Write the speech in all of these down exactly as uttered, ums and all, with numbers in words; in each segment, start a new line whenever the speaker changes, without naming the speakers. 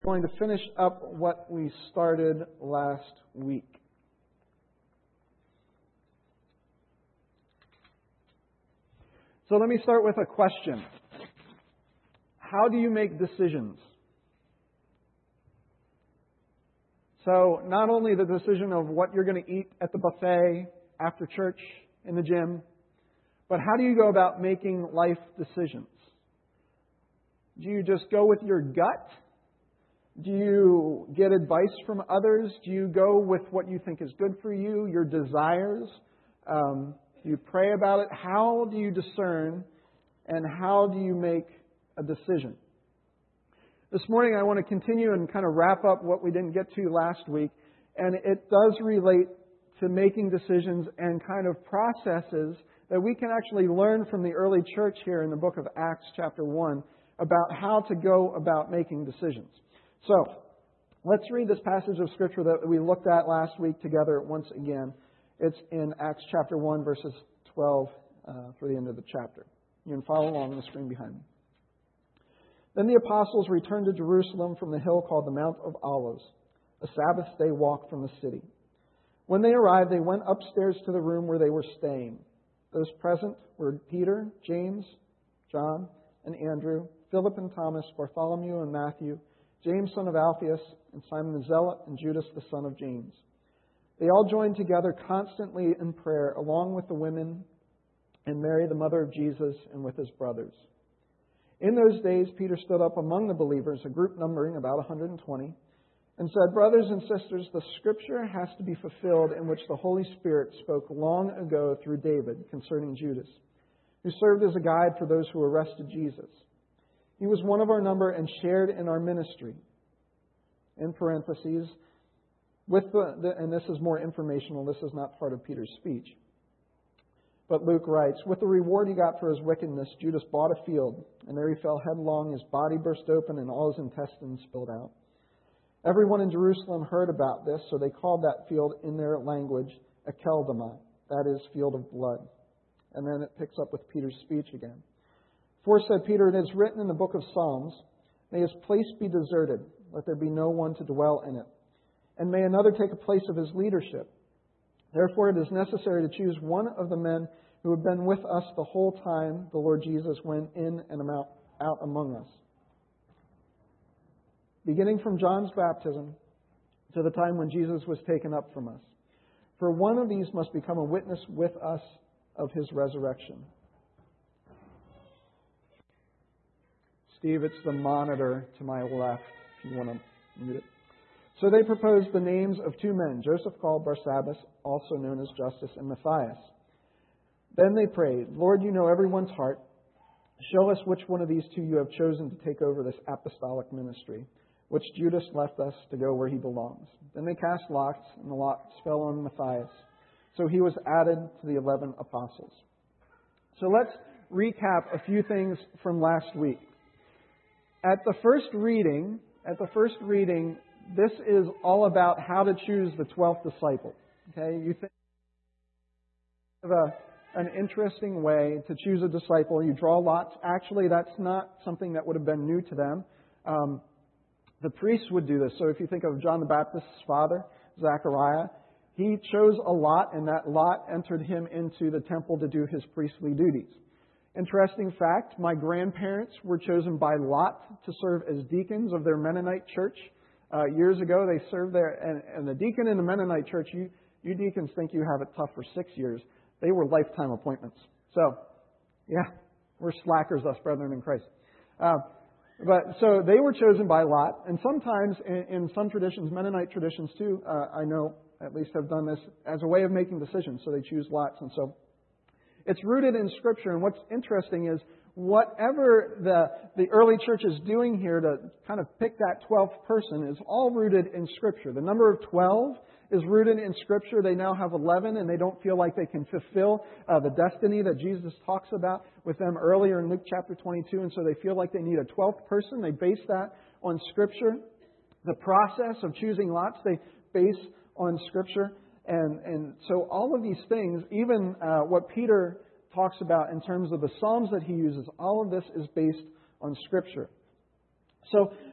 Going to finish up what we started last week. So let me start with a question. How do you make decisions? So not only the decision of what you're going to eat at the buffet, after church, in the gym, but how do you go about making life decisions? Do you just go with your gut? Do you get advice from others? Do you go with what you think is good for you, your desires? Um, do you pray about it? How do you discern and how do you make a decision? This morning I want to continue and kind of wrap up what we didn't get to last week. And it does relate to making decisions and kind of processes that we can actually learn from the early church here in the book of Acts chapter one about how to go about making decisions. So, let's read this passage of Scripture that we looked at last week together once again. It's in Acts chapter one, verses twelve uh, through the end of the chapter. You can follow along on the screen behind me. Then the apostles returned to Jerusalem from the hill called the Mount of Olives, a Sabbath day walk from the city. When they arrived, they went upstairs to the room where they were staying. Those present were Peter, James, John, and Andrew, Philip and Thomas, Bartholomew and Matthew, James son of Alphaeus, and Simon the Zealot, and Judas the son of James. They all joined together constantly in prayer, along with the women and Mary, the mother of Jesus, and with his brothers. In those days, Peter stood up among the believers, a group numbering about one hundred twenty, and said, "Brothers and sisters, the Scripture has to be fulfilled in which the Holy Spirit spoke long ago through David concerning Judas, who served as a guide for those who arrested Jesus. He was one of our number and shared in our ministry." In parentheses, with the, the, and this is more informational, this is not part of Peter's speech. But Luke writes, "With the reward he got for his wickedness, Judas bought a field, and there he fell headlong. His body burst open, and all his intestines spilled out. Everyone in Jerusalem heard about this, so they called that field in their language Akeldama, that is, field of blood." And then it picks up with Peter's speech again. "For," said Peter, "it is written in the book of Psalms, 'May his place be deserted, let there be no one to dwell in it. And may another take a place of his leadership. Therefore it is necessary to choose one of the men who have been with us the whole time the Lord Jesus went in and out, out among us, beginning from John's baptism to the time when Jesus was taken up from us. For one of these must become a witness with us of his resurrection.'" Steve, it's the monitor to my left, if you want to mute it. "So they proposed the names of two men, Joseph called Barsabbas, also known as Justus, and Matthias. Then they prayed, 'Lord, you know everyone's heart. Show us which one of these two you have chosen to take over this apostolic ministry, which Judas left us to go where he belongs.' Then they cast lots, and the lots fell on Matthias. So he was added to the eleven apostles." So let's recap a few things from last week. At the first reading, at the first reading, this is all about how to choose the twelfth disciple. Okay, you think of a, an interesting way to choose a disciple. You draw lots. Actually, that's not something that would have been new to them. Um, the priests would do this. So if you think of John the Baptist's father, Zechariah, he chose a lot, and that lot entered him into the temple to do his priestly duties. Interesting fact, my grandparents were chosen by lot to serve as deacons of their Mennonite church. Uh, years ago, they served there, and, and the deacon in the Mennonite church, you, you deacons think you have it tough for six years. They were lifetime appointments. So, yeah, we're slackers, us brethren in Christ. Uh, but so they were chosen by lot, and sometimes in, in some traditions, Mennonite traditions too, uh, I know at least have done this as a way of making decisions. So they choose lots, and so it's rooted in Scripture. And what's interesting is whatever the, the early church is doing here to kind of pick that twelfth person is all rooted in Scripture. The number of twelve is rooted in Scripture. They now have eleven, and they don't feel like they can fulfill uh, the destiny that Jesus talks about with them earlier in Luke chapter twenty-two. And so they feel like they need a twelfth person. They base that on Scripture. The process of choosing lots, they base on Scripture. And, and so all of these things, even uh, what Peter talks about in terms of the Psalms that he uses, all of this is based on Scripture. So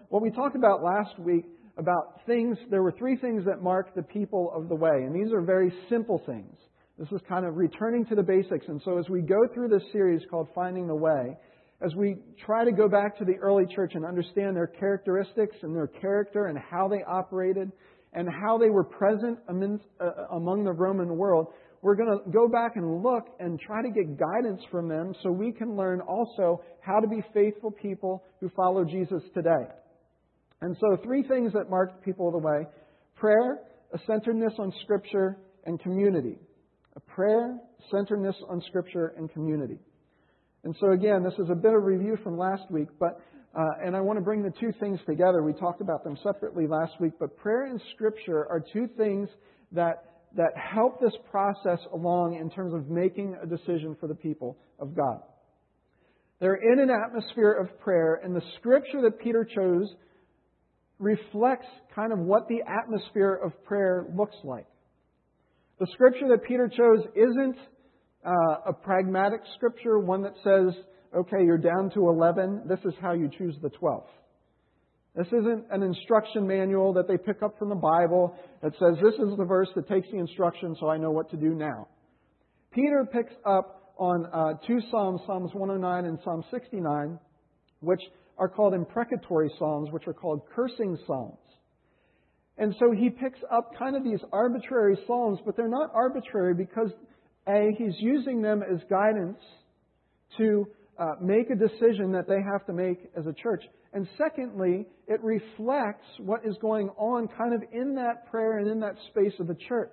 what we talked about last week about things, there were three things that mark the people of the way. And these are very simple things. This is kind of returning to the basics. And so as we go through this series called Finding the Way, as we try to go back to the early church and understand their characteristics and their character and how they operated and how they were present amidst, uh, among the Roman world, we're going to go back and look and try to get guidance from them so we can learn also how to be faithful people who follow Jesus today. And so three things that marked people of the way: prayer, a centeredness on Scripture, and community. A prayer, centeredness on Scripture, and community. And so again, this is a bit of review from last week, but uh, and I want to bring the two things together. We talked about them separately last week, but prayer and Scripture are two things that that help this process along in terms of making a decision for the people of God. They're in an atmosphere of prayer, and the Scripture that Peter chose reflects kind of what the atmosphere of prayer looks like. The Scripture that Peter chose isn't uh, a pragmatic Scripture, one that says, okay, you're down to eleven, this is how you choose the twelfth. This isn't an instruction manual that they pick up from the Bible that says, this is the verse that takes the instruction so I know what to do now. Peter picks up on uh, two Psalms, Psalms one oh nine and Psalm sixty-nine, which are called imprecatory Psalms, which are called cursing Psalms. And so he picks up kind of these arbitrary Psalms, but they're not arbitrary because, A, he's using them as guidance to uh, make a decision that they have to make as a church. And secondly, it reflects what is going on kind of in that prayer and in that space of the church.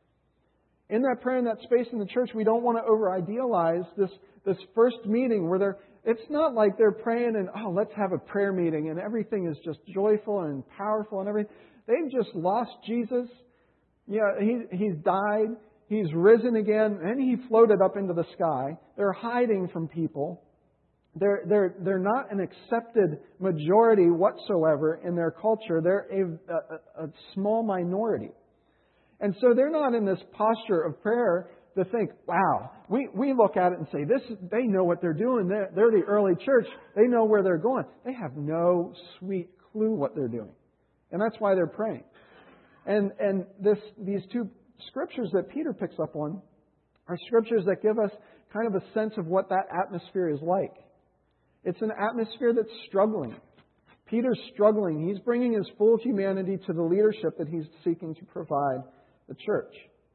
In that prayer and that space in the church, we don't want to over-idealize this, this first meeting where they're, it's not like they're praying and, oh, let's have a prayer meeting and everything is just joyful and powerful and everything. They've just lost Jesus. Yeah, he, he's died. He's risen again. And he floated up into the sky. They're hiding from people. They're, they're, they're not an accepted majority whatsoever in their culture. They're a, a, a small minority. And so they're not in this posture of prayer to think, wow, we, we look at it and say, this, they know what they're doing. They're, they're the early church. They know where they're going. They have no sweet clue what they're doing. And that's why they're praying. And, and this, these two scriptures that Peter picks up on are scriptures that give us kind of a sense of what that atmosphere is like. It's an atmosphere that's struggling. Peter's struggling. He's bringing his full humanity to the leadership that he's seeking to provide the church.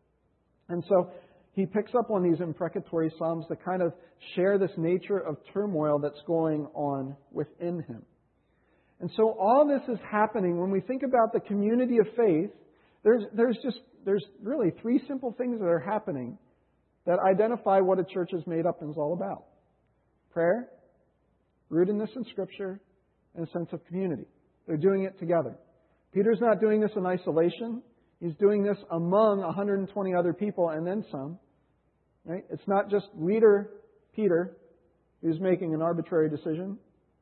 And so he picks up on these imprecatory Psalms that kind of share this nature of turmoil that's going on within him. And so all this is happening when we think about the community of faith. There's, there's just, there's really three simple things that are happening that identify what a church is made up and is all about. Prayer, rootedness in Scripture, and a sense of community. They're doing it together. Peter's not doing this in isolation. He's doing this among one hundred twenty other people and then some. Right? It's not just leader Peter who's making an arbitrary decision,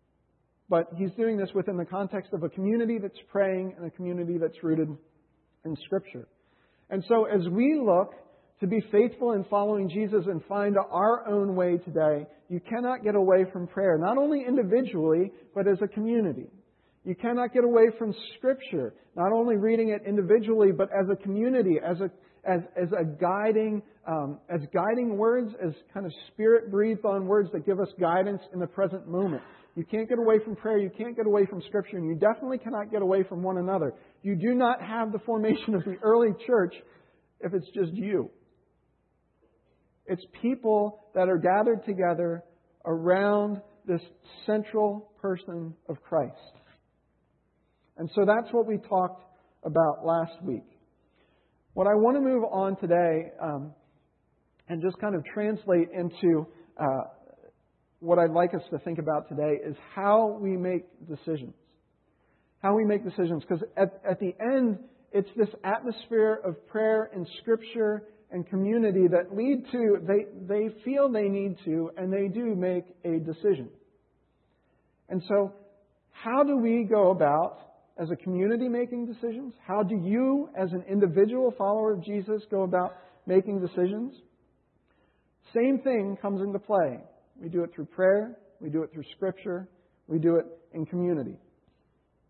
but he's doing this within the context of a community that's praying and a community that's rooted in Scripture. And so as we look to be faithful in following Jesus and find our own way today, you cannot get away from prayer, not only individually, but as a community. You cannot get away from Scripture, not only reading it individually, but as a community, as a as as a guiding um, as guiding words, as kind of Spirit-breathed on words that give us guidance in the present moment. You can't get away from prayer. You can't get away from Scripture, and you definitely cannot get away from one another. You do not have the formation of the early church if it's just you. It's people that are gathered together around this central person of Christ. And so that's what we talked about last week. What I want to move on today um, and just kind of translate into uh, what I'd like us to think about today is how we make decisions. How we make decisions. Because at, at the end, it's this atmosphere of prayer and Scripture and community that lead to, they, they feel they need to, and they do make a decision. And so, how do we go about, as a community, making decisions? How do you, as an individual follower of Jesus, go about making decisions? Same thing comes into play. We do it through prayer, we do it through Scripture, we do it in community.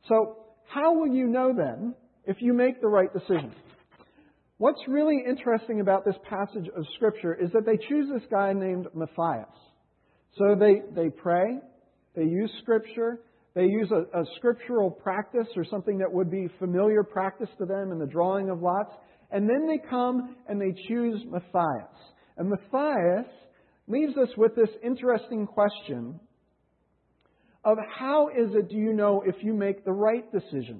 So, how will you know then if you make the right decision? What's really interesting about this passage of Scripture is that they choose this guy named Matthias. So they, they pray, they use Scripture, they use a, a scriptural practice or something that would be familiar practice to them in the drawing of lots, and then they come and they choose Matthias. And Matthias leaves us with this interesting question of how is it do you know if you make the right decision?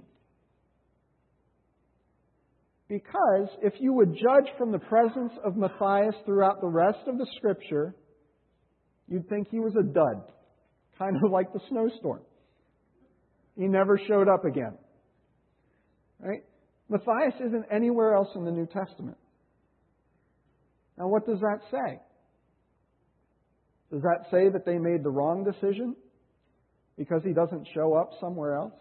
Because if you would judge from the presence of Matthias throughout the rest of the Scripture, you'd think he was a dud, kind of like the snowstorm. He never showed up again. Right? Matthias isn't anywhere else in the New Testament. Now, what does that say? Does that say that they made the wrong decision because he doesn't show up somewhere else?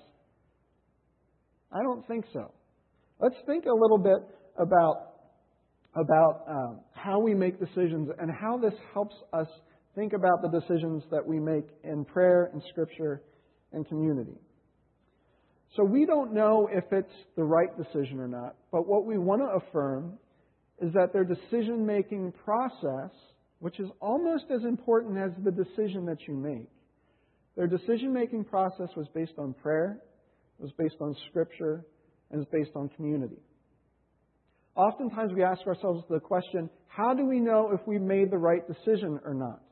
I don't think so. Let's think a little bit about, about um, how we make decisions and how this helps us think about the decisions that we make in prayer and Scripture and community. So we don't know if it's the right decision or not, but what we want to affirm is that their decision-making process, which is almost as important as the decision that you make, their decision-making process was based on prayer, was based on Scripture, and is based on community. Oftentimes we ask ourselves the question, how do we know if we made the right decision or not?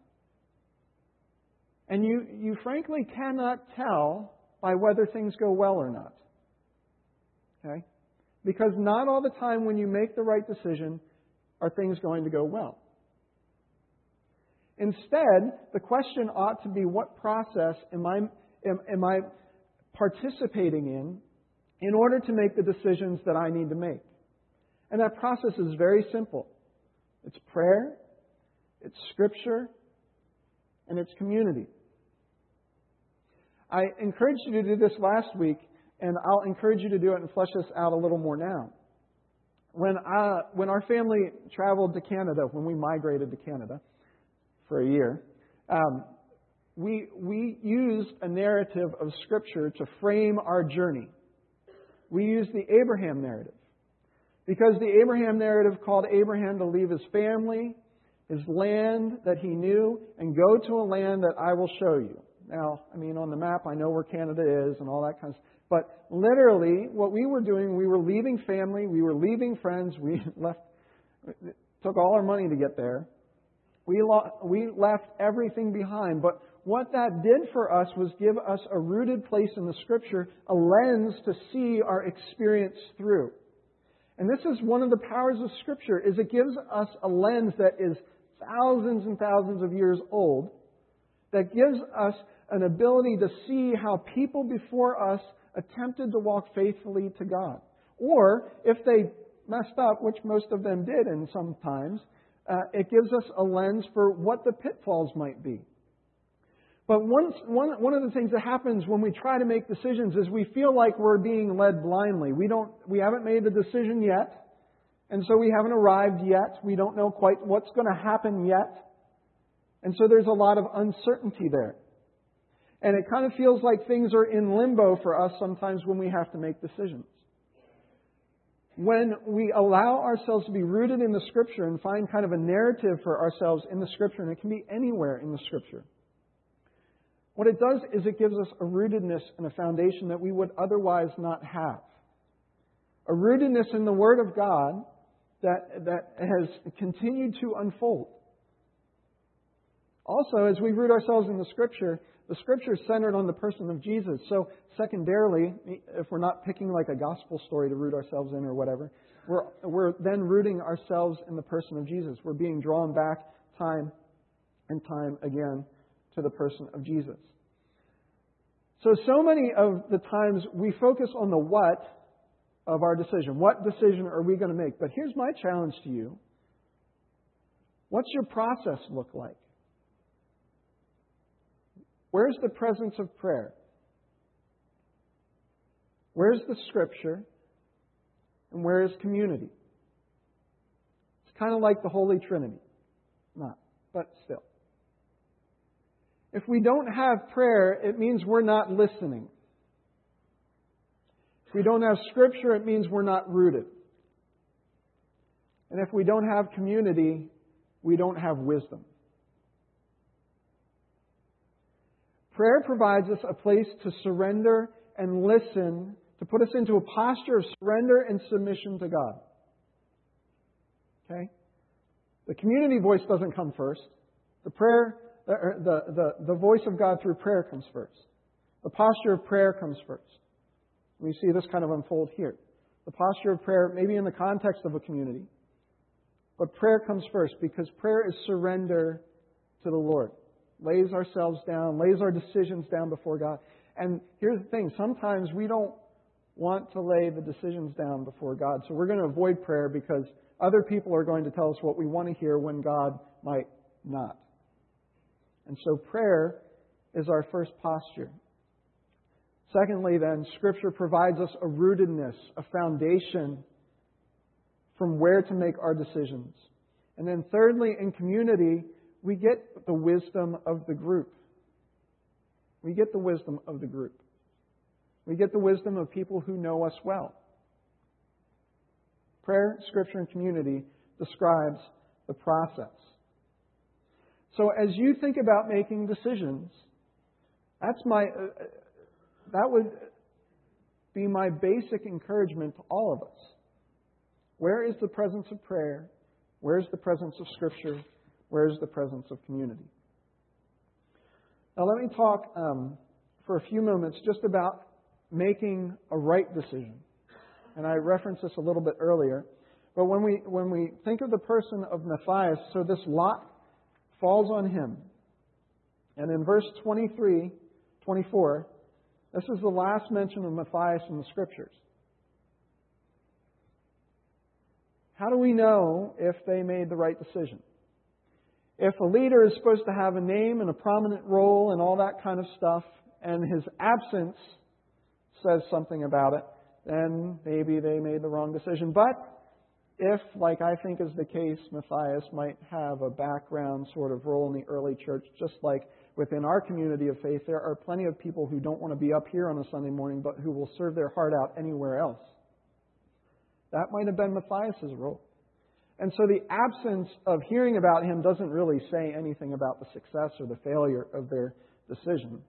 And you, you frankly cannot tell by whether things go well or not. Okay? Because not all the time when you make the right decision are things going to go well. Instead, the question ought to be, what process am I, am, am I participating in in order to make the decisions that I need to make? And that process is very simple. It's prayer, it's Scripture, and it's community. I encouraged you to do this last week, and I'll encourage you to do it and flesh this out a little more now. When, I, when our family traveled to Canada, when we migrated to Canada for a year, um, we, we used a narrative of Scripture to frame our journey. We used the Abraham narrative. Because the Abraham narrative called Abraham to leave his family, his land that he knew, and go to a land that I will show you. Now, I mean, on the map, I know where Canada is and all that kind of stuff. But literally, what we were doing, we were leaving family, we were leaving friends, we left, it took all our money to get there. We, lo- we left everything behind. But what that did for us was give us a rooted place in the Scripture, a lens to see our experience through. And this is one of the powers of Scripture, is it gives us a lens that is thousands and thousands of years old, that gives us an ability to see how people before us attempted to walk faithfully to God. Or, if they messed up, which most of them did in some times, uh, it gives us a lens for what the pitfalls might be. But once, one, one of the things that happens when we try to make decisions is we feel like we're being led blindly. We don't, we haven't made the decision yet, and so we haven't arrived yet. We don't know quite what's going to happen yet. And so there's a lot of uncertainty there. And it kind of feels like things are in limbo for us sometimes when we have to make decisions. When we allow ourselves to be rooted in the Scripture and find kind of a narrative for ourselves in the Scripture, and it can be anywhere in the Scripture, what it does is it gives us a rootedness and a foundation that we would otherwise not have. A rootedness in the Word of God that, that has continued to unfold. Also, as we root ourselves in the Scripture, the Scripture is centered on the person of Jesus. So, secondarily, if we're not picking like a gospel story to root ourselves in or whatever, we're, we're then rooting ourselves in the person of Jesus. We're being drawn back time and time again to the person of Jesus. So, so many of the times we focus on the what of our decision. What decision are we going to make? But here's my challenge to you. What's your process look like? Where's the presence of prayer? Where's the Scripture? And where is community? It's kind of like the Holy Trinity. Not, but still. If we don't have prayer, it means we're not listening. If we don't have Scripture, it means we're not rooted. And if we don't have community, we don't have wisdom. Prayer provides us a place to surrender and listen, to put us into a posture of surrender and submission to God. Okay? The community voice doesn't come first. The prayer, the, the, the, the voice of God through prayer comes first. The posture of prayer comes first. We see this kind of unfold here. The posture of prayer, maybe in the context of a community. But prayer comes first because prayer is surrender to the Lord. Lays ourselves down, lays our decisions down before God. And here's the thing, sometimes we don't want to lay the decisions down before God. So we're going to avoid prayer because other people are going to tell us what we want to hear when God might not. And so prayer is our first posture. Secondly, then, Scripture provides us a rootedness, a foundation from where to make our decisions. And then thirdly, in community, we get the wisdom of the group. We get the wisdom of the group. We get the wisdom of people who know us well. Prayer, Scripture, and community describes the process. So as you think about making decisions, that's my... Uh, That would be my basic encouragement to all of us. Where is the presence of prayer? Where is the presence of Scripture? Where is the presence of community? Now let me talk um, for a few moments just about making a right decision. And I referenced this a little bit earlier. But when we when we think of the person of Matthias, so this lot falls on him. And in verse twenty-three, twenty-four, this is the last mention of Matthias in the Scriptures. How do we know if they made the right decision? If a leader is supposed to have a name and a prominent role and all that kind of stuff, and his absence says something about it, then maybe they made the wrong decision. But if, like I think is the case, Matthias might have a background sort of role in the early church, just like within our community of faith, there are plenty of people who don't want to be up here on a Sunday morning, but who will serve their heart out anywhere else. That might have been Matthias' role. And so the absence of hearing about him doesn't really say anything about the success or the failure of their decision.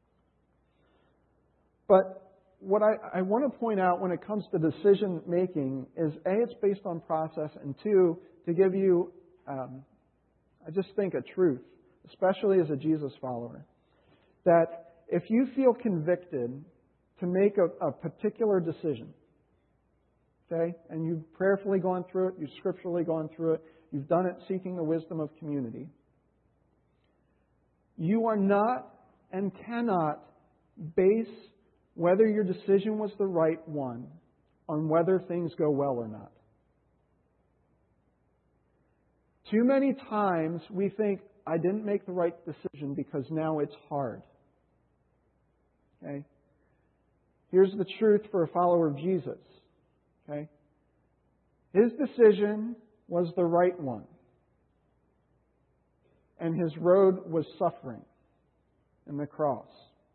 But what I, I want to point out when it comes to decision making is, A, it's based on process, and two, to give you, um, I just think, a truth, especially as a Jesus follower, that if you feel convicted to make a, a particular decision, okay, and you've prayerfully gone through it, you've scripturally gone through it, you've done it seeking the wisdom of community, you are not and cannot base whether your decision was the right one on whether things go well or not. Too many times we think, I didn't make the right decision because now it's hard. Okay? Here's the truth for a follower of Jesus. Okay? His decision was the right one. And his road was suffering and the cross.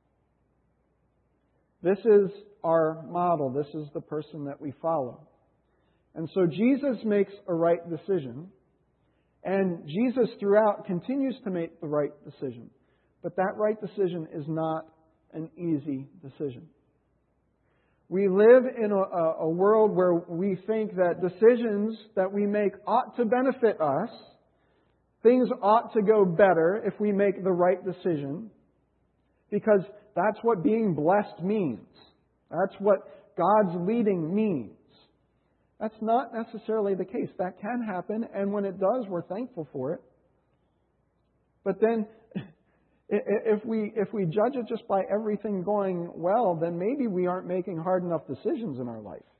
This is our model. This is the person that we follow. And so Jesus makes a right decision. And Jesus throughout continues to make the right decision. But that right decision is not an easy decision. We live in a, a world where we think that decisions that we make ought to benefit us. Things ought to go better if we make the right decision. Because that's what being blessed means. That's what God's leading means. That's not necessarily the case. That can happen, and when it does, we're thankful for it. But then, if we if we judge it just by everything going well, then maybe we aren't making hard enough decisions in our life.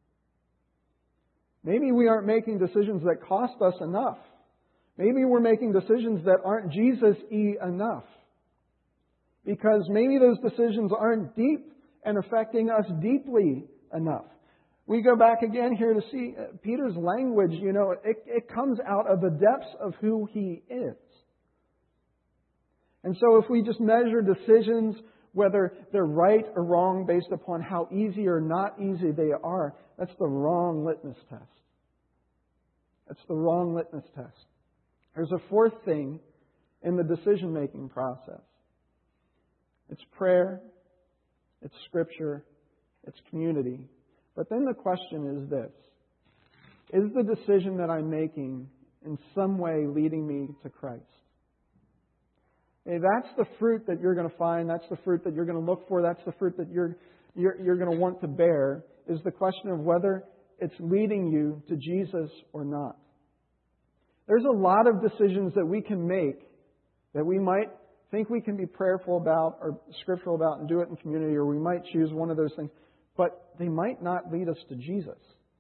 Maybe we aren't making decisions that cost us enough. Maybe we're making decisions that aren't Jesus-y enough. Because maybe those decisions aren't deep and affecting us deeply enough. We go back again here to see Peter's language, you know, it, it comes out of the depths of who he is. And so if we just measure decisions whether they're right or wrong based upon how easy or not easy they are, that's the wrong litmus test. That's the wrong litmus test. There's a fourth thing in the decision-making process. It's prayer, it's Scripture, it's community. But then the question is this: is the decision that I'm making in some way leading me to Christ? Okay, that's the fruit that you're going to find. That's the fruit that you're going to look for. That's the fruit that you're, you're, you're going to want to bear, is the question of whether it's leading you to Jesus or not. There's a lot of decisions that we can make that we might think we can be prayerful about or scriptural about and do it in community, or we might choose one of those things, but they might not lead us to Jesus.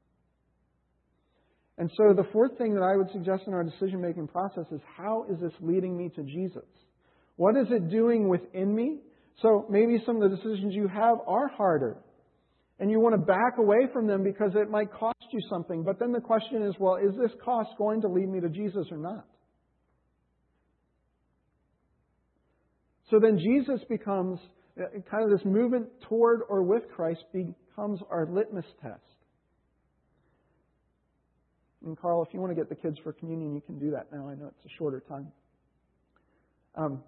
And so the fourth thing that I would suggest in our decision-making process is, how is this leading me to Jesus? What is it doing within me? So maybe some of the decisions you have are harder, and you want to back away from them because it might cost you something. But then the question is, well, is this cost going to lead me to Jesus or not? So then Jesus becomes, kind of this movement toward or with Christ becomes our litmus test. And Carl, if you want to get the kids for communion, you can do that now. I know it's a shorter time. Um,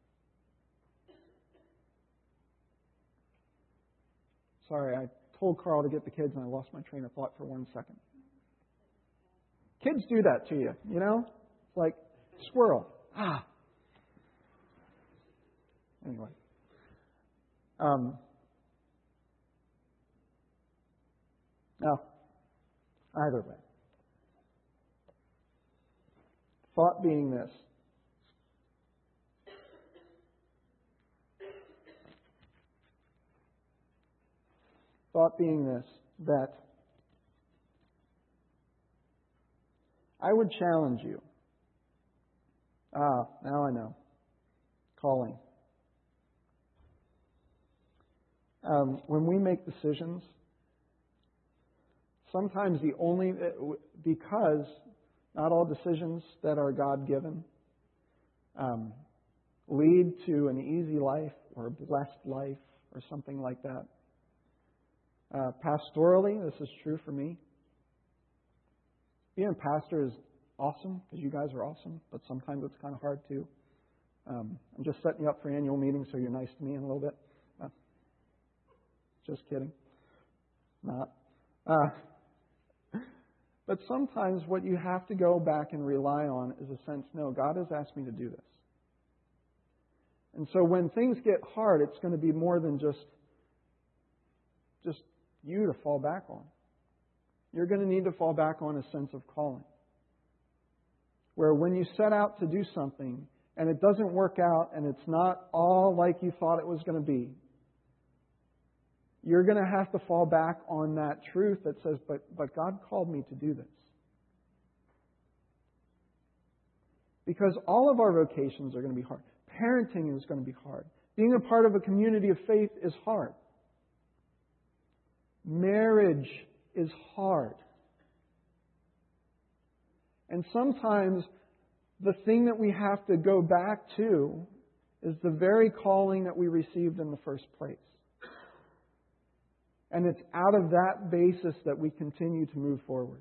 sorry, I told Carl to get the kids and I lost my train of thought for one second. Kids do that to you, you know? It's like, squirrel. Ah. Anyway. Um, no. Either way. Thought being this: thought being this, that I would challenge you. Ah, now I know. Calling. Um, when we make decisions, sometimes the only, because not all decisions that are God-given um, lead to an easy life or a blessed life or something like that. Uh, pastorally, this is true for me. Being a pastor is awesome because you guys are awesome, but sometimes it's kind of hard too. Um, I'm just setting you up for annual meetings so you're nice to me in a little bit. Uh, just kidding. Not. Uh, But sometimes what you have to go back and rely on is a sense, no, God has asked me to do this. And so when things get hard, it's going to be more than just, just you to fall back on. You're going to need to fall back on a sense of calling. Where when you set out to do something and it doesn't work out and it's not all like you thought it was going to be, you're going to have to fall back on that truth that says, but, but God called me to do this. Because all of our vocations are going to be hard. Parenting is going to be hard. Being a part of a community of faith is hard. Marriage is hard. And sometimes the thing that we have to go back to is the very calling that we received in the first place. And it's out of that basis that we continue to move forward.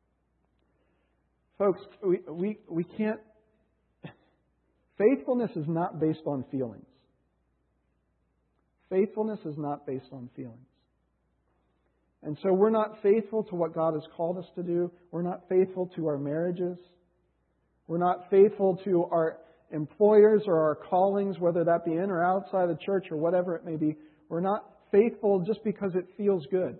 Folks, we, we, we can't... Faithfulness is not based on feelings. Faithfulness is not based on feelings. And so we're not faithful to what God has called us to do. We're not faithful to our marriages. We're not faithful to our employers or our callings, whether that be in or outside the church or whatever it may be. We're not faithful just because it feels good.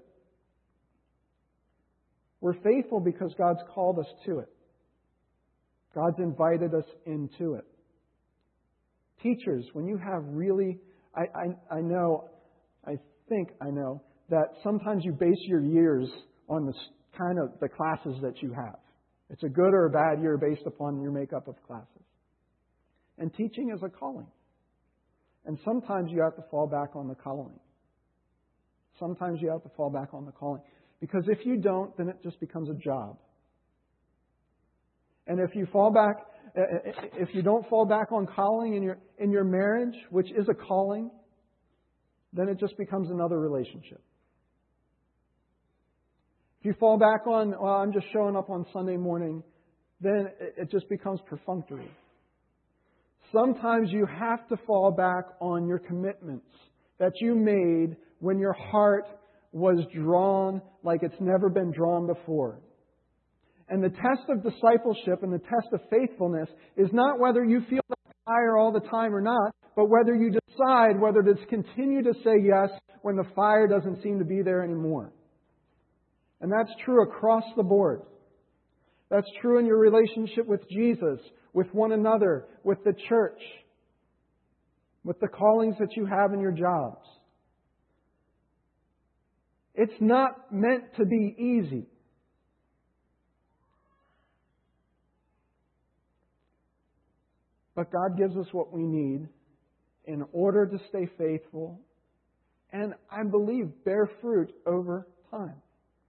We're faithful because God's called us to it. God's invited us into it. Teachers, when you have really, I, I, I know, I think I know, that sometimes you base your years on the kind of the classes that you have. It's a good or a bad year based upon your makeup of classes. And teaching is a calling. And sometimes you have to fall back on the calling. Sometimes you have to fall back on the calling. Because if you don't, then it just becomes a job. And if you fall back, if you don't fall back on calling in your in your marriage, which is a calling, then it just becomes another relationship. If you fall back on, well, I'm just showing up on Sunday morning, then it just becomes perfunctory. Sometimes you have to fall back on your commitments that you made when your heart was drawn like it's never been drawn before. And the test of discipleship and the test of faithfulness is not whether you feel that fire all the time or not, but whether you decide whether to continue to say yes when the fire doesn't seem to be there anymore. And that's true across the board. That's true in your relationship with Jesus, with one another, with the church, with the callings that you have in your jobs. It's not meant to be easy. But God gives us what we need in order to stay faithful and, I believe, bear fruit over time.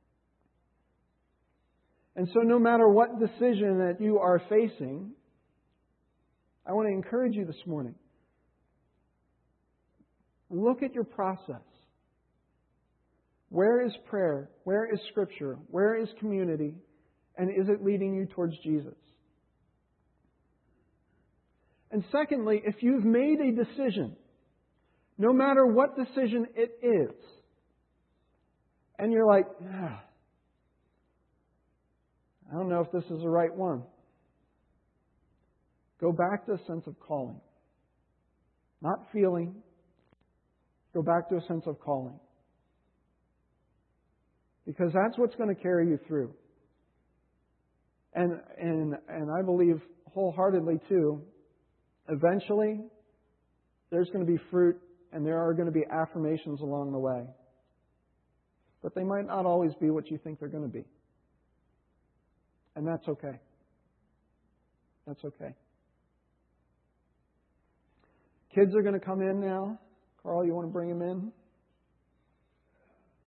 And so no matter what decision that you are facing, I want to encourage you this morning. Look at your process. Where is prayer? Where is Scripture? Where is community? And is it leading you towards Jesus? And secondly, if you've made a decision, no matter what decision it is, and you're like, ah, I don't know if this is the right one, go back to a sense of calling. Not feeling. Go back to a sense of calling. Because that's what's going to carry you through. And and and I believe wholeheartedly too, eventually there's going to be fruit and there are going to be affirmations along the way. But they might not always be what you think they're going to be. And that's okay. That's okay. Kids are going to come in now. Carl, you want to bring them in?